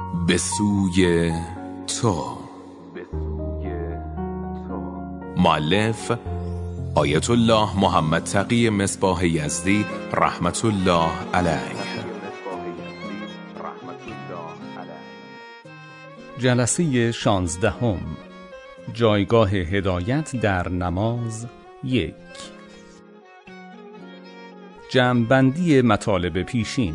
به سوی تو. مؤلف آیت الله محمد تقی مصباح یزدی رحمت الله علیه. جلسه 16 جایگاه هدایت در نماز 1. جمع‌بندی مطالب پیشین.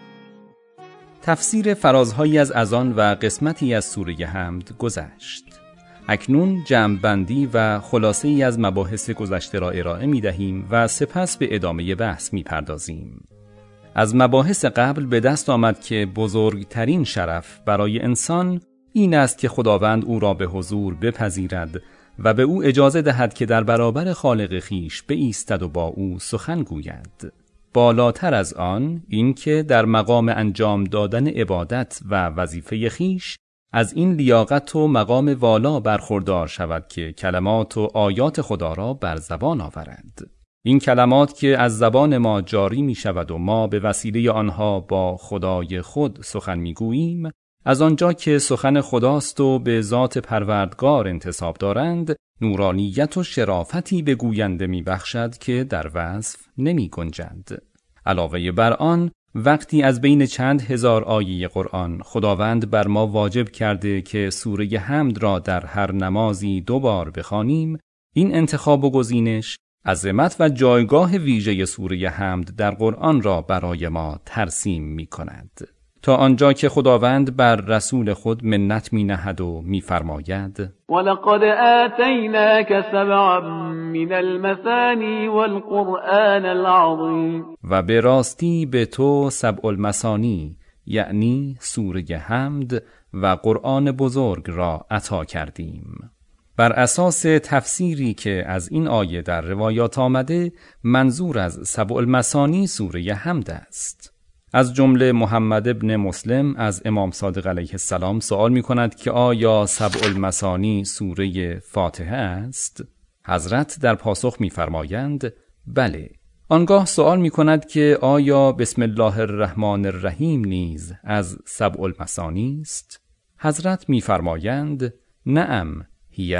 تفسیر فرازهایی از اذان و قسمتی از سوره حمد گذشت. اکنون جمع‌بندی و خلاصه‌ای از مباحث گذشته را ارائه می‌دهیم و سپس به ادامه بحث می‌پردازیم. از مباحث قبل به دست آمد که بزرگترین شرف برای انسان این است که خداوند او را به حضور بپذیرد و به او اجازه دهد که در برابر خالق خویش بایستد و با او سخن گوید. بالاتر از آن این که در مقام انجام دادن عبادت و وظیفه خویش از این لیاقت و مقام والا برخوردار شود که کلمات و آیات خدا را بر زبان آورد. این کلمات که از زبان ما جاری می شود و ما به وسیله آنها با خدای خود سخن می گوییم، از آنجا که سخن خداست و به ذات پروردگار انتساب دارند، نورانیت و شرافتی به گوینده می بخشد که در وصف نمی گنجد. علاوه بر آن، وقتی از بین چند هزار آیه قرآن خداوند بر ما واجب کرده که سوره حمد را در هر نمازی 2 بار بخوانیم، این انتخاب و گزینش عظمت و جایگاه ویژه سوره حمد در قرآن را برای ما ترسیم می کند. تا آنجا که خداوند بر رسول خود منت می نهد و می فرماید وَلَقَدْ آتَيْنَاكَ سَبْعًا مِنَ الْمَثَانِي وَالْقُرْآنَ الْعَظِيمَ، و به راستی به تو 7 المثانی یعنی سوره حمد و قرآن بزرگ را عطا کردیم. بر اساس تفسیری که از این آیه در روایات آمده، منظور از 7 المثانی سوره حمد است. از جمله محمد ابن مسلم از امام صادق علیه السلام سوال می کند که آیا 7 المثانی سوره فاتحه است؟ حضرت در پاسخ می فرمایند بله. آنگاه سوال می کند که آیا بسم الله الرحمن الرحیم نیز از 7 المثانی است؟ حضرت می فرمایند نعم هی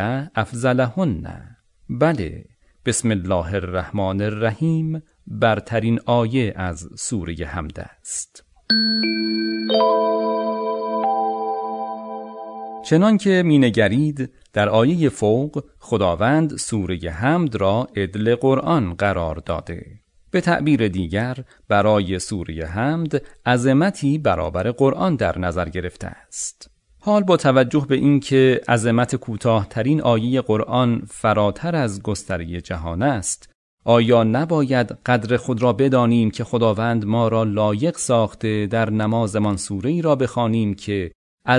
افضلهن. بله، بسم الله الرحمن الرحیم برترین آیه از سوره حمد است. چنان که مینگرید در آیه فوق خداوند سوره حمد را عدل قرآن قرار داده. به تعبیر دیگر برای سوره حمد عظمتی برابر قرآن در نظر گرفته است. حال با توجه به این که عظمت کوتاه‌ترین آیه قرآن فراتر از گستره جهان است، آیا نباید قدر خود را بدانیم که خداوند ما را لایق ساخته در نمازمان سوره‌ای را بخوانیم که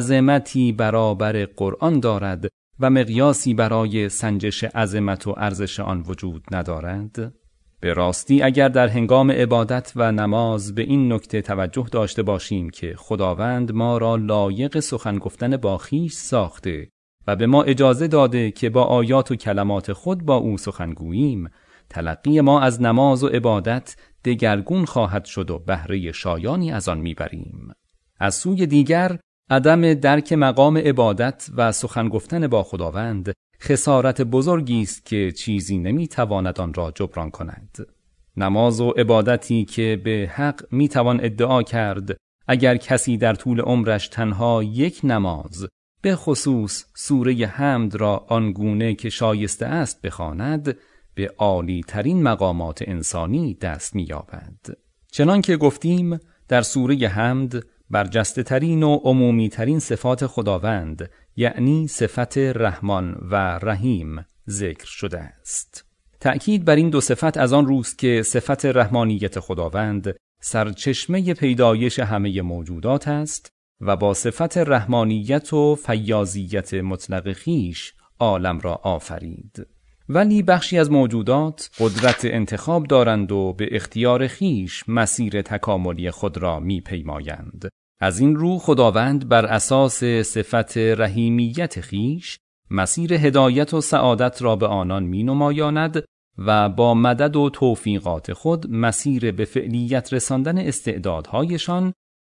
عظمتی برابر قرآن دارد و مقیاسی برای سنجش عظمت و ارزش آن وجود ندارد؟ به راستی اگر در هنگام عبادت و نماز به این نکته توجه داشته باشیم که خداوند ما را لایق سخن گفتن با خویش ساخته و به ما اجازه داده که با آیات و کلمات خود با او سخن گوییم، تلقی ما از نماز و عبادت دگرگون خواهد شد و بهره شایانی از آن میبریم. از سوی دیگر عدم درک مقام عبادت و سخن گفتن با خداوند خسارت بزرگی است که چیزی نمیتواند آن را جبران کند. نماز و عبادتی که به حق میتوان ادعا کرد اگر کسی در طول عمرش تنها 1 نماز به خصوص سوره حمد را آنگونه که شایسته است بخواند، به عالی ترین مقامات انسانی دست می‌یابد. چنان که گفتیم در سوره حمد برجسته ترین و عمومی ترین صفات خداوند یعنی صفت رحمان و رحیم ذکر شده است. تأکید بر این 2 صفت از آن روست که صفت رحمانیت خداوند سرچشمه پیدایش همه موجودات است و با صفت رحمانیت و فیاضیت مطلق خویش عالم را آفرید. ولی بخشی از موجودات قدرت انتخاب دارند و به اختیار خویش مسیر تکاملی خود را می‌پیمایند. از این رو خداوند بر اساس صفت رحیمیت خویش مسیر هدایت و سعادت را به آنان می‌نمایاند و با مدد و توفیقات خود مسیر به فعلیت رساندن استعدادهایشان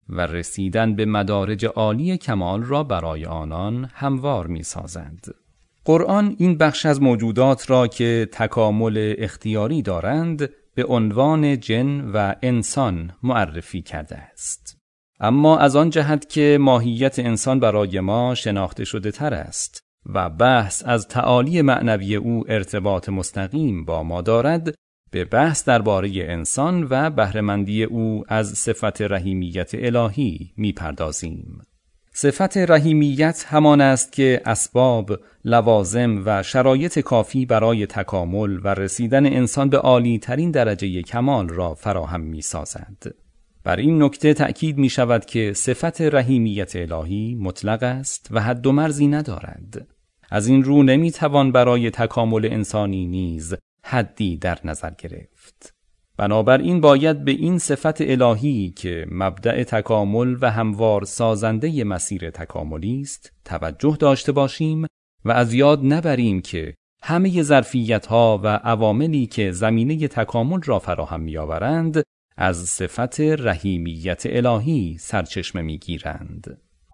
و رسیدن به مدارج عالی کمال را برای آنان هموار می سازند. قرآن این بخش از موجودات را که تکامل اختیاری دارند به عنوان جن و انسان معرفی کرده است. اما از آن جهت که ماهیت انسان برای ما شناخته شده تر است و بحث از تعالی معنوی او ارتباط مستقیم با ما دارد، به بحث درباره انسان و بهره‌مندی او از صفت رحیمیت الهی می‌پردازیم. صفت رحیمیت همان است که اسباب، لوازم و شرایط کافی برای تکامل و رسیدن انسان به عالی ترین درجه کمال را فراهم می‌سازد. بر این نکته تأکید می شود که صفت رحیمیت الهی مطلق است و حد و مرزی ندارد. از این رو نمی توان برای تکامل انسانی نیز حدی در نظر گرفت. بنابراین باید به این صفت الهی که مبدأ تکامل و هموار سازنده مسیر تکاملی است توجه داشته باشیم و از یاد نبریم که همه ظرفیت‌ها و عواملی که زمینه تکامل را فراهم می‌آورند از صفت رحیمیت الهی سرچشمه می‌گیرند.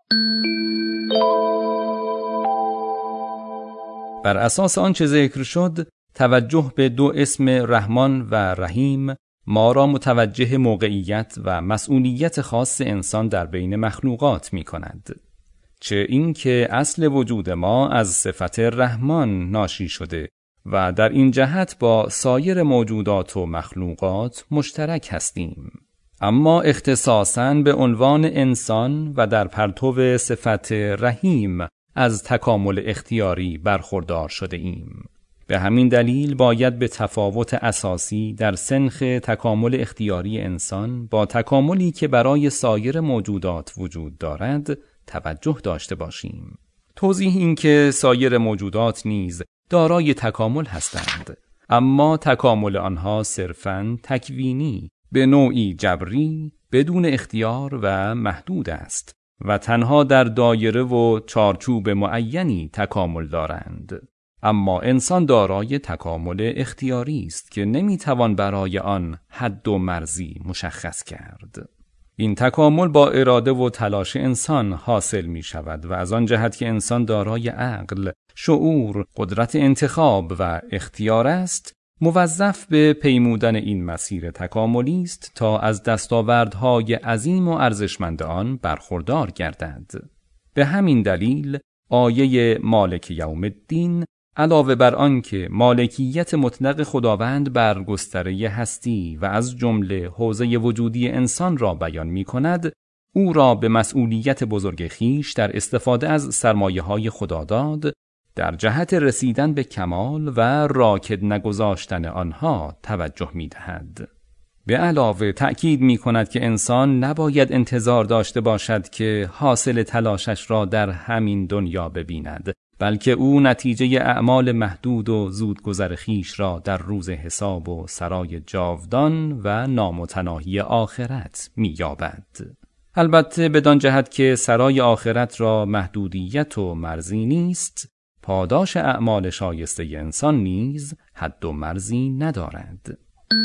بر اساس آنچه ذکر شد، توجه به دو اسم رحمان و رحیم ما را متوجه موقعیت و مسئولیت خاص انسان در بین مخلوقات می‌کند. چه این که اصل وجود ما از صفت رحمان ناشی شده و در این جهت با سایر موجودات و مخلوقات مشترک هستیم. اما اختصاصاً به عنوان انسان و در پرتو صفت رحیم از تکامل اختیاری برخوردار شده ایم. به همین دلیل باید به تفاوت اساسی در سنخ تکامل اختیاری انسان با تکاملی که برای سایر موجودات وجود دارد توجه داشته باشیم. توضیح این که سایر موجودات نیز دارای تکامل هستند، اما تکامل آنها صرفاً تکوینی، به نوعی جبری، بدون اختیار و محدود است و تنها در دایره و چارچوب معینی تکامل دارند. اما انسان دارای تکامل اختیاری است که نمیتوان برای آن حد و مرزی مشخص کرد. این تکامل با اراده و تلاش انسان حاصل می شود و از آن جهت که انسان دارای عقل، شعور، قدرت انتخاب و اختیار است، موظف به پیمودن این مسیر تکاملی است تا از دستاوردهای عظیم و ارزشمند آن برخوردار گردد. به همین دلیل آیه مالک یوم الدین علاوه بر آن که مالکیت مطلق خداوند بر گستره هستی و از جمله حوزه وجودی انسان را بیان می کند، او را به مسئولیت بزرگ خویش در استفاده از سرمایه‌های خداداد در جهت رسیدن به کمال و راکد نگذاشتن آنها توجه می دهد. به علاوه تأکید می کند که انسان نباید انتظار داشته باشد که حاصل تلاشش را در همین دنیا ببیند، بلکه او نتیجه اعمال محدود و زودگذر خویش را در روز حساب و سرای جاودان و نامتناهی آخرت می یابد. البته بدان جهت که سرای آخرت را محدودیت و مرزی نیست، پاداش اعمال شایسته انسان نیز حد و مرزی ندارد.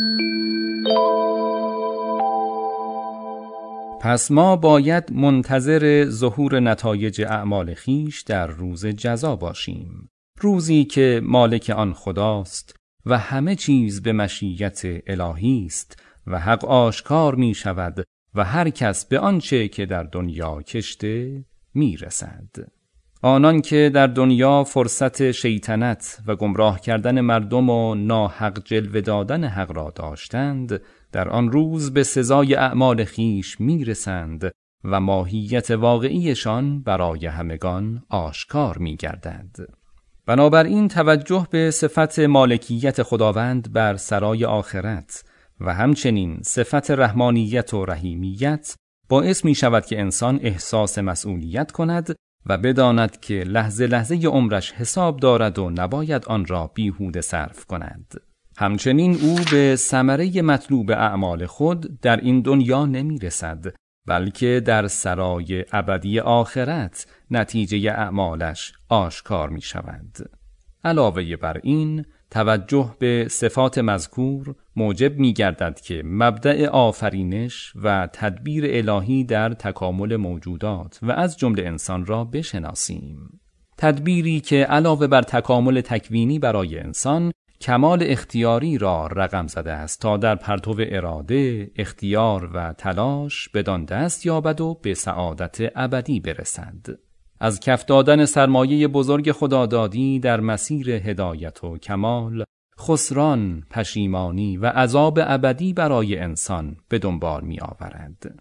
پس ما باید منتظر ظهور نتایج اعمال خویش در روز جزا باشیم، روزی که مالک آن خداست و همه چیز به مشیت الهی است و حق آشکار می شود و هر کس به آنچه که در دنیا کشته می رسد. آنان که در دنیا فرصت شیطنت و گمراه کردن مردم و ناحق جلوه دادن حق را داشتند، در آن روز به سزای اعمال خویش میرسند و ماهیت واقعیشان برای همگان آشکار میگردد. بنابراین توجه به صفت مالکیت خداوند بر سرای آخرت و همچنین صفت رحمانیت و رحیمیت باعث می شود که انسان احساس مسئولیت کند و بداند که لحظه لحظه عمرش حساب دارد و نباید آن را بیهوده صرف کند. همچنین او به ثمره مطلوب اعمال خود در این دنیا نمی رسد، بلکه در سرای ابدی آخرت نتیجه اعمالش آشکار می شود. علاوه بر این، توجه به صفات مذکور موجب می گردد که مبدأ آفرینش و تدبیر الهی در تکامل موجودات و از جمله انسان را بشناسیم. تدبیری که علاوه بر تکامل تکوینی برای انسان، کمال اختیاری را رقم زده است تا در پرتو اراده، اختیار و تلاش بدان دست یابد و به سعادت ابدی برسد. از کف دادن سرمایه بزرگ خدادادی در مسیر هدایت و کمال، خسران، پشیمانی و عذاب ابدی برای انسان به دنبال می آورد.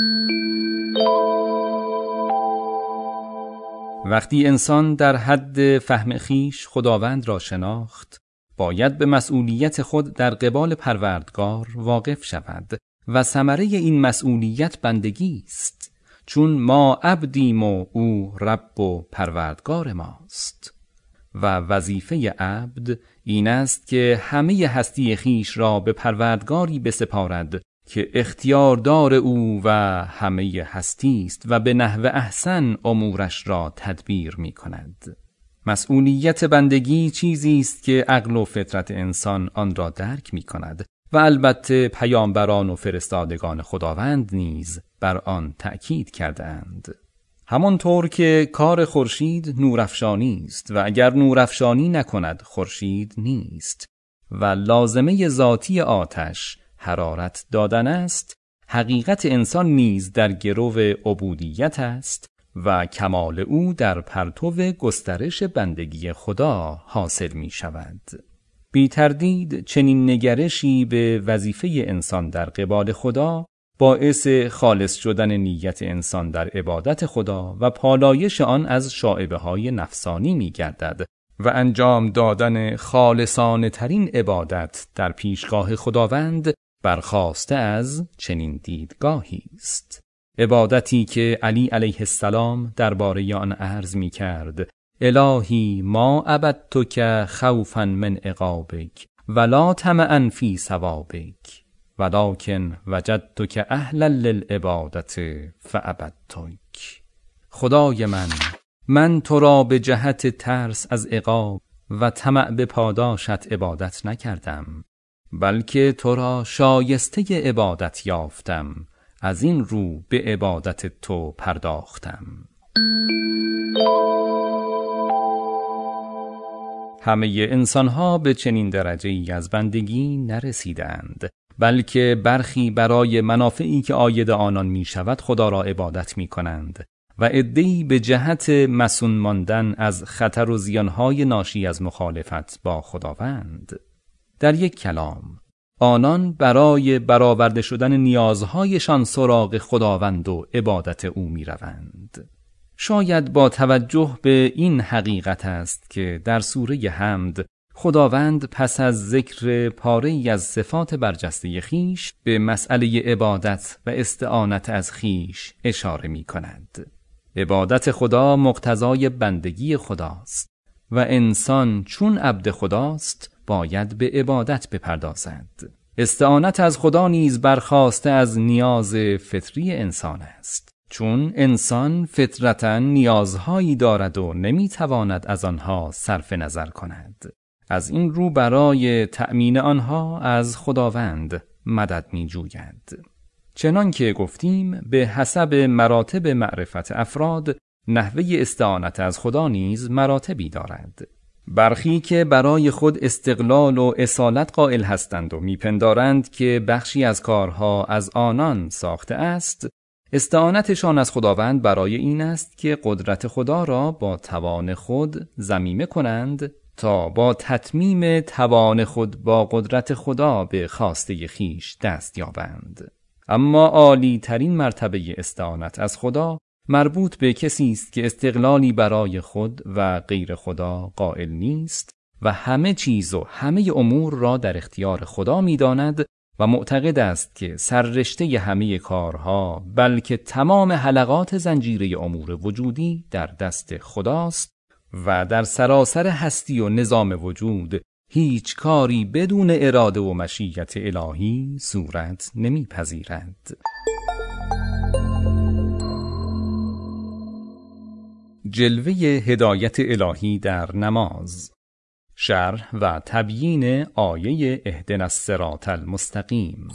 وقتی انسان در حد فهم خویش خداوند را شناخت، باید به مسئولیت خود در قبال پروردگار واقف شود و ثمره این مسئولیت بندگی است، چون ما عبدیم و او رب و پروردگار ماست. و وظیفه عبد این است که همه هستی خویش را به پروردگاری بسپارد که اختیاردار او و همه هستی است و به نحو احسن امورش را تدبیر می کند. مسئولیت بندگی چیزی است که عقل و فطرت انسان آن را درک می کند و البته پیامبران و فرستادگان خداوند نیز بر آن تأکید کردند. همانطور که کار خورشید نورافشانی است و اگر نورافشانی نکند خورشید نیست و لازمه ذاتی آتش حرارت دادن است، حقیقت انسان نیز در گرو عبودیت است و کمال او در پرتو گسترش بندگی خدا حاصل می شود. بی تردید چنین نگرشی به وظیفه انسان در قبال خدا باعث خالص شدن نیت انسان در عبادت خدا و پالایش آن از شائبه‌های نفسانی می گردد و انجام دادن خالصانه ترین عبادت در پیشگاه خداوند برخاسته از چنین دیدگاهی است. عبادتی که علی علیه السلام درباره آن عرض می کرد: الهی ما عبدتک خوفا من عقابک ولا طمعا فی ثوابک ولکن وجدتک اهلا للعبادت فعبدتک. خدای من تو را به جهت ترس از عقاب و طمع به پاداشت عبادت نکردم، بلکه تو را شایسته عبادت یافتم، از این رو به عبادت تو پرداختم. همه انسانها به چنین درجه‌ای از بندگی نرسیدند، بلکه برخی برای منافعی که عاید آنان می شود خدا را عبادت می کنند و عده‌ای به جهت مصون ماندن از خطر و زیانهای ناشی از مخالفت با خداوند. در یک کلام، آنان برای برآورده شدن نیازهایشان سراغ خداوند و عبادت او می روند. شاید با توجه به این حقیقت است که در سوره حمد خداوند پس از ذکر پاره‌ای از صفات برجسته خیش به مسئله عبادت و استعانت از خیش اشاره می کند. عبادت خدا مقتضای بندگی خداست و انسان چون عبد خداست باید به عبادت بپردازد. استعانت از خدا نیز برخاسته از نیاز فطری انسان است، چون انسان فطرتاً نیازهایی دارد و نمیتواند از آنها صرف نظر کند. از این رو برای تأمین آنها از خداوند مدد می جوید. چنان که گفتیم به حسب مراتب معرفت افراد نحوه استعانت از خدا نیز مراتبی دارد. برخی که برای خود استقلال و اصالت قائل هستند و میپندارند که بخشی از کارها از آنان ساخته است، استعانتشان از خداوند برای این است که قدرت خدا را با توان خود ضمیمه کنند تا با تتمیم توان خود با قدرت خدا به خواسته خیش دست یابند. اما عالی ترین مرتبه استعانت از خدا مربوط به کسی است که استقلالی برای خود و غیر خدا قائل نیست و همه چیز و همه امور را در اختیار خدا می‌داند و معتقد است که سررشته همه کارها بلکه تمام حلقات زنجیره امور وجودی در دست خداست و در سراسر هستی و نظام وجود هیچ کاری بدون اراده و مشیت الهی صورت نمی‌پذیرد. جلوه هدایت الهی در نماز. شرح و تبیین آیه اهدنا الصراط المستقیم.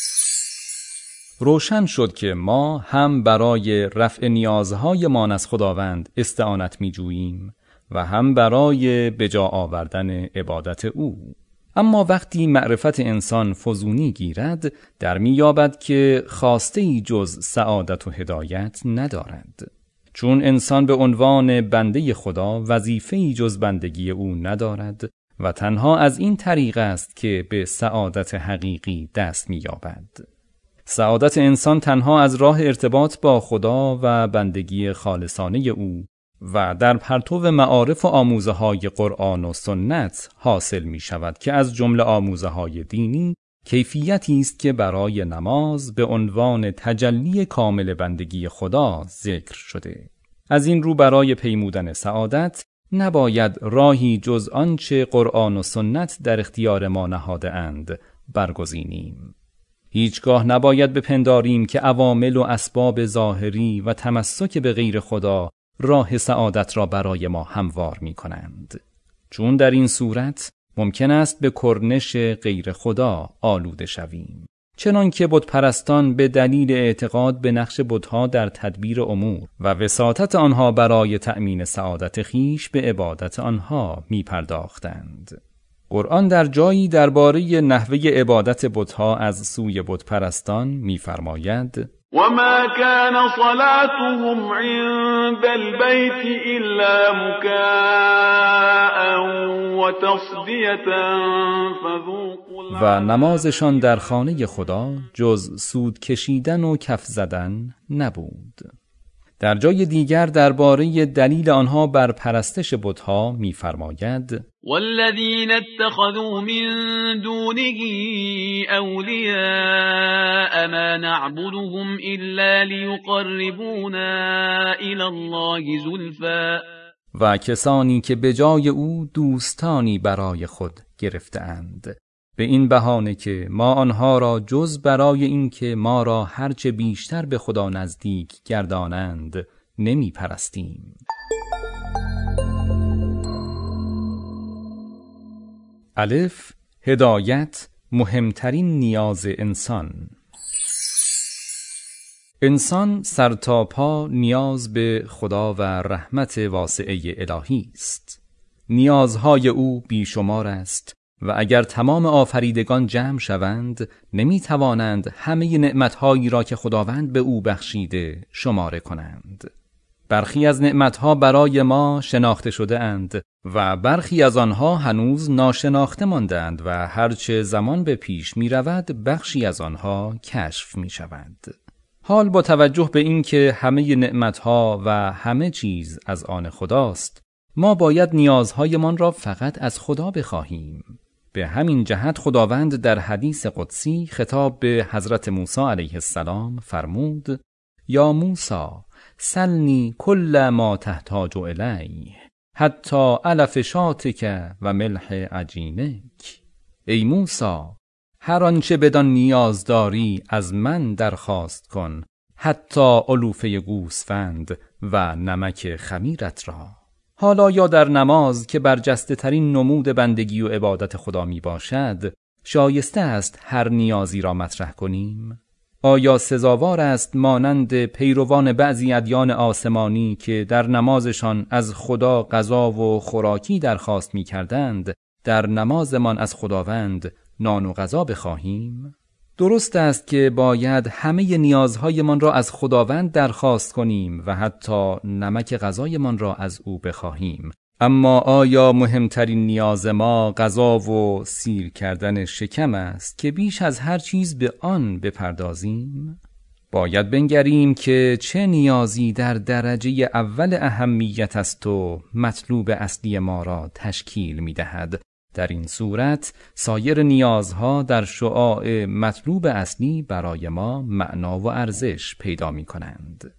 روشن شد که ما هم برای رفع نیازهایمان از خداوند استعانت می‌جوییم و هم برای بجا آوردن عبادت او. اما وقتی معرفت انسان فزونی گیرد، در می‌یابد که خواسته‌ای جز سعادت و هدایت ندارد. چون انسان به عنوان بنده خدا وظیفه‌ای جز بندگی او ندارد و تنها از این طریق است که به سعادت حقیقی دست می‌یابد. سعادت انسان تنها از راه ارتباط با خدا و بندگی خالصانه او و در پرتو معارف و آموزه‌های قرآن و سنت حاصل می شود که از جمله آموزه‌های دینی کیفیتی است که برای نماز به عنوان تجلی کامل بندگی خدا ذکر شده. از این رو برای پیمودن سعادت نباید راهی جز آنچه قرآن و سنت در اختیار ما نهاده اند برگزینیم. هیچگاه نباید بپنداریم که عوامل و اسباب ظاهری و تمسک به غیر خدا راه سعادت را برای ما هموار می کنند. چون در این صورت ممکن است به کرنش غیر خدا آلوده شویم. چنان که بت پرستان به دلیل اعتقاد به نقش بت‌ها در تدبیر امور و وساطت آنها برای تأمین سعادت خیش به عبادت آنها می پرداختند. قرآن در جایی درباره نحوه عبادت بت‌ها از سوی بت پرستان می فرماید: وما كان صلاتهم عند البيت إلا مكاء وتصدية فذوقوا و نمازشان در خانه خدا جز سود کشیدن و کف زدن نبود. در جای دیگر درباره دلیل آنها بر پرستش بت‌ها می‌فرماید: والذین اتخذوا من دونه اولیاء ما نعبدهم الا لیقربونا الی الله زلفا، و کسانی که به جای او دوستانی برای خود گرفته‌اند به این بهانه که ما آنها را جز برای اینکه ما را هرچه بیشتر به خدا نزدیک گردانند نمی پرستیم. الف، هدایت مهمترین نیاز انسان. انسان سرتاپا نیاز به خدا و رحمت واسعه الهی است. نیازهای او بیشمار است و اگر تمام آفریدگان جمع شوند نمی توانند همه نعمتهایی را که خداوند به او بخشیده شماره کنند. برخی از نعمتها برای ما شناخته شده اند و برخی از آنها هنوز ناشناخته ماندند و هرچه زمان به پیش می رود بخشی از آنها کشف می شود. حال با توجه به اینکه همه نعمتها و همه چیز از آن خداست، ما باید نیازهایمان را فقط از خدا بخواهیم. به همین جهت خداوند در حدیث قدسی خطاب به حضرت موسی علیه السلام فرمود: یا موسی سلنی کل ما تحتاج الیه حتی علف شاتک و ملح عجینک. ای موسی، هر آنچه بدان نیاز داری از من درخواست کن، حتی علوفه گوسفند و نمک خمیرت را. حالا یا در نماز که برجسته ترین نمود بندگی و عبادت خدا می باشد، شایسته است هر نیازی را مطرح کنیم؟ آیا سزاوار است مانند پیروان بعضی ادیان آسمانی که در نمازشان از خدا غذا و خوراکی درخواست می کردند، در نمازمان از خداوند نان و غذا بخواهیم؟ درست است که باید همه نیازهایمان را از خداوند درخواست کنیم و حتی نمک غذایمان را از او بخواهیم. اما آیا مهمترین نیاز ما غذا و سیر کردن شکم است که بیش از هر چیز به آن بپردازیم؟ باید بنگریم که چه نیازی در درجه اول اهمیت است و مطلوب اصلی ما را تشکیل می دهد. در این صورت سایر نیازها در شعاع مطلوب اصلی برای ما معنا و ارزش پیدا می کنند.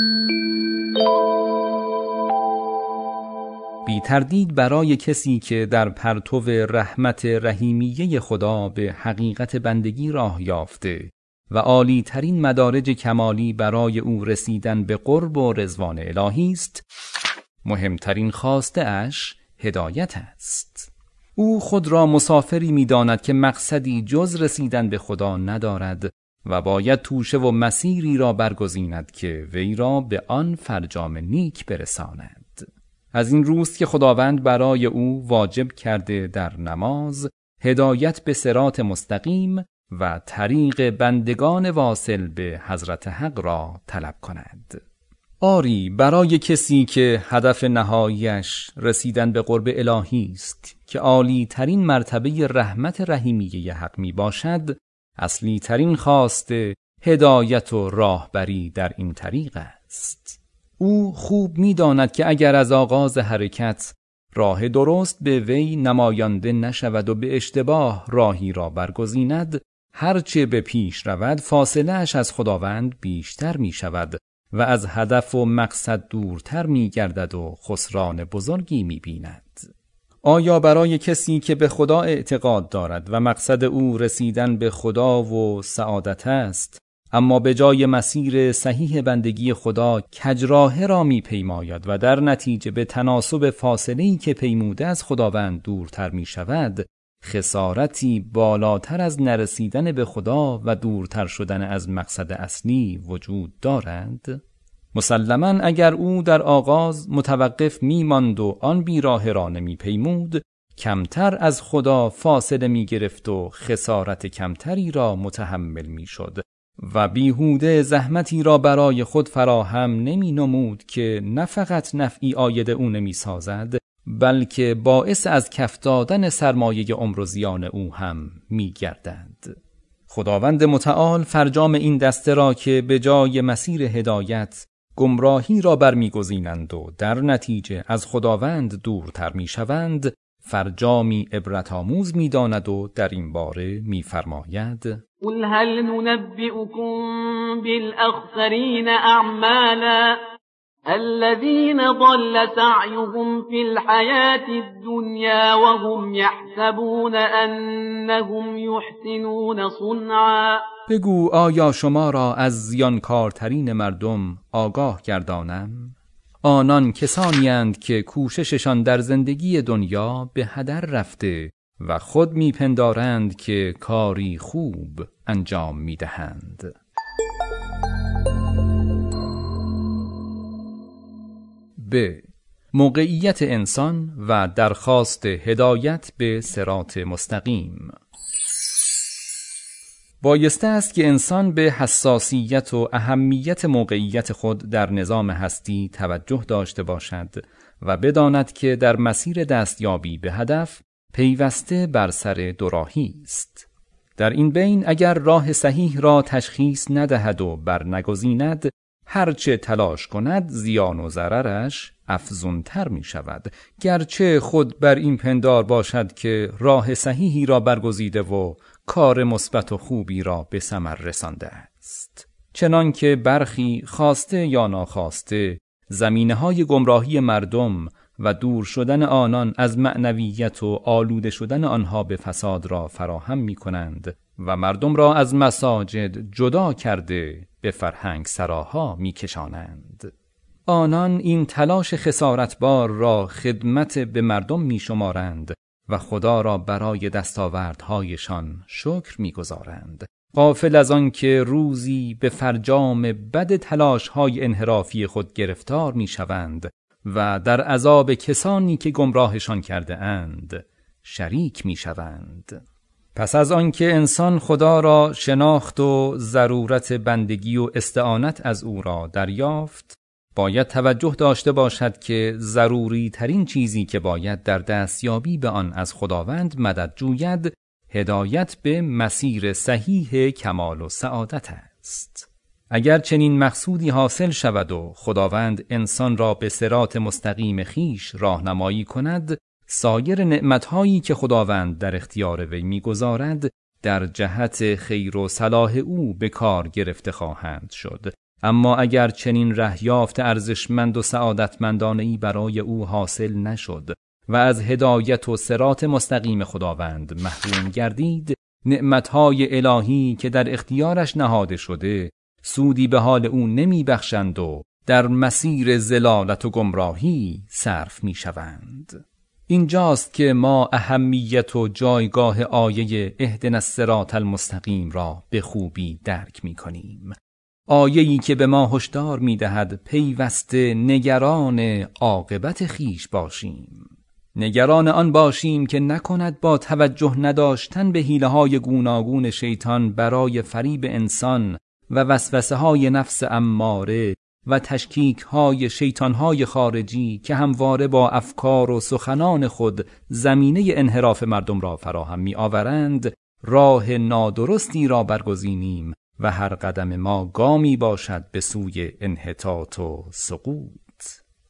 بی تردید برای کسی که در پرتو رحمت رحیمیه خدا به حقیقت بندگی راه یافته و عالی ترین مدارج کمالی برای او رسیدن به قرب و رضوان الهی است، مهمترین خواسته اش هدایت است. او خود را مسافری می‌داند که مقصدی جز رسیدن به خدا ندارد و باید توشه و مسیری را برگزیند که وی را به آن فرجام نیک برساند. از این روست که خداوند برای او واجب کرده در نماز هدایت به صراط مستقیم و طریق بندگان واصل به حضرت حق را طلب کند. آری، برای کسی که هدف نهاییش رسیدن به قرب الهی است که عالی ترین مرتبه رحمت رحیمیه حق می باشد، اصلی ترین خواسته هدایت و راهبری در این طریق است. او خوب می داند که اگر از آغاز حرکت راه درست به وی نمایانده نشود و به اشتباه راهی را برگزیند، هرچه به پیش رود فاصله اش از خداوند بیشتر می شود و از هدف و مقصد دورتر می گردد و خسران بزرگی می بیند. آیا برای کسی که به خدا اعتقاد دارد و مقصد او رسیدن به خدا و سعادت است، اما به جای مسیر صحیح بندگی خدا کجراه را می پیماید و در نتیجه به تناسب فاصله‌ای که پیموده از خداوند دورتر می شود، خسارتی بالاتر از نرسیدن به خدا و دورتر شدن از مقصد اصلی وجود دارد؟ مسلماً اگر او در آغاز متوقف می ماند و آن بیراه را نمی پیمود، کمتر از خدا فاصله می گرفت و خسارت کمتری را متحمل می شد و بیهوده زحمتی را برای خود فراهم نمی نمود که نه فقط نفعی آید او نمی سازد، بلکه باعث از کف دادن سرمایه عمر و زیان او هم می گردد. خداوند متعال فرجام این دسته را که به جای مسیر هدایت گمراهی را برمیگزینند و در نتیجه از خداوند دورتر میشوند، فرجامی عبرت آموز می‌داند و در این باره می‌فرماید: قل هل ننبئكم بالاخسرین اعمالا الذين ضل سعيهم في الحياة الدنيا وهم يحسبون أنهم يحسنون صنعا. بگو آیا شما را از زیانکارترین مردم آگاه گردانم؟ آنان کسانی اند که کوشششان در زندگی دنیا به هدر رفته و خود میپندارند که کاری خوب انجام میدهند. ب. موقعیت انسان و درخواست هدایت به صراط مستقیم. بایسته است که انسان به حساسیت و اهمیت موقعیت خود در نظام هستی توجه داشته باشد و بداند که در مسیر دستیابی به هدف پیوسته بر سر دوراهی است. در این بین اگر راه صحیح را تشخیص ندهد و برنگزیند، هرچه تلاش کند زیان و ضررش افزونتر می شود، گرچه خود بر این پندار باشد که راه صحیحی را برگزیده و کار مثبت و خوبی را به ثمر رسانده است. چنان که برخی خواسته یا ناخواسته زمینه‌های گمراهی مردم و دور شدن آنان از معنویت و آلوده شدن آنها به فساد را فراهم می کنند و مردم را از مساجد جدا کرده به فرهنگ سراها می کشانند. آنان این تلاش خسارتبار را خدمت به مردم می شمارند و خدا را برای دستاوردهایشان شکر می گذارند، غافل از آن که روزی به فرجام بد تلاش‌های انحرافی خود گرفتار می شوند و در عذاب کسانی که گمراهشان کرده اند شریک می شوند. پس از آن که انسان خدا را شناخت و ضرورت بندگی و استعانت از او را دریافت، باید توجه داشته باشد که ضروری ترین چیزی که باید در دستیابی به آن از خداوند مدد جوید، هدایت به مسیر صحیح کمال و سعادت است. اگر چنین مقصودی حاصل شود و خداوند انسان را به صراط مستقیم خیش راهنمایی کند، سایر نعمت‌هایی که خداوند در اختیار وی می‌گذارد در جهت خیر و صلاح او به کار گرفته خواهند شد. اما اگر چنین رهیافت ارزشمند و سعادتمندانه‌ای برای او حاصل نشد و از هدایت و صراط مستقیم خداوند محروم گردید، نعمت‌های الهی که در اختیارش نهاده شده سودی به حال او نمی بخشند و در مسیر ضلالت و گمراهی صرف می شوند. اینجاست که ما اهمیت و جایگاه آیه اهدنا الصراط المستقیم را به خوبی درک می کنیم. آیه‌ای که به ما هشدار می دهد پیوسته نگران عاقبت خیش باشیم. نگران آن باشیم که نکند با توجه نداشتن به حیله‌های گوناگون شیطان برای فریب انسان و وسوسه‌های نفس اماره و تشکیک‌های شیطان‌های خارجی که همواره با افکار و سخنان خود زمینه انحراف مردم را فراهم می‌آورند، راه نادرستی را برگزینیم و هر قدم ما گامی باشد به سوی انحطاط و سقوط.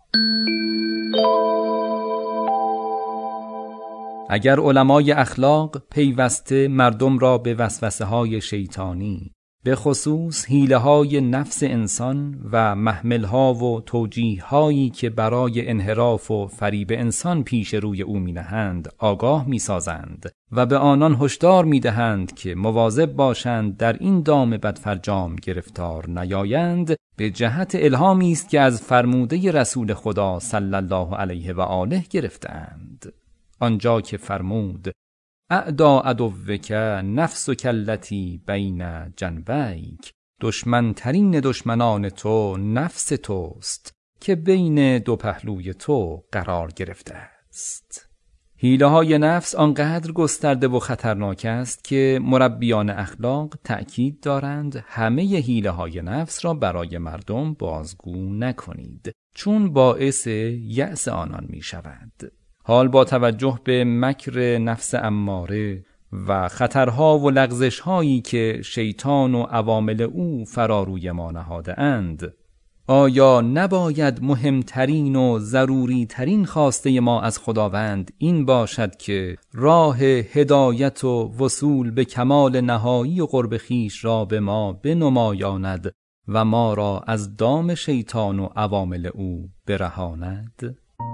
اگر علمای اخلاق پیوسته مردم را به وسوسه‌های شیطانی، به خصوص حیله‌های نفس انسان و محمل‌ها و توجیه‌هایی که برای انحراف و فریب انسان پیش روی او می‌نهند آگاه می‌سازند و به آنان هشدار می‌دهند که مواظب باشند در این دام بدفرجام گرفتار نیایند، به جهت الهامی است که از فرموده رسول خدا صلی الله علیه و آله گرفتند، آنجا که فرمود: اعدا عدوک نفسک التی بین جنبیک، دشمن ترین دشمنان تو نفس توست که بین دو پهلوی تو قرار گرفته است. حیله‌های نفس آنقدر گسترده و خطرناک است که مربیان اخلاق تأکید دارند همه حیله‌های نفس را برای مردم بازگو نکنید، چون باعث یأس آنان می شود. حال با توجه به مکر نفس اماره و خطرها و لغزش‌هایی که شیطان و عوامل او فراروی ما نهاده اند، آیا نباید مهمترین و ضروری ترین خواسته ما از خداوند این باشد که راه هدایت و وصول به کمال نهایی و قرب خویش را به ما بنمایاند و ما را از دام شیطان و عوامل او برهاند؟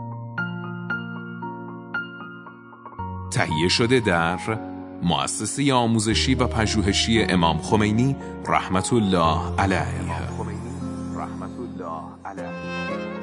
تهیه شده در مؤسسه آموزشی و پژوهشی امام خمینی رحمت الله علیه.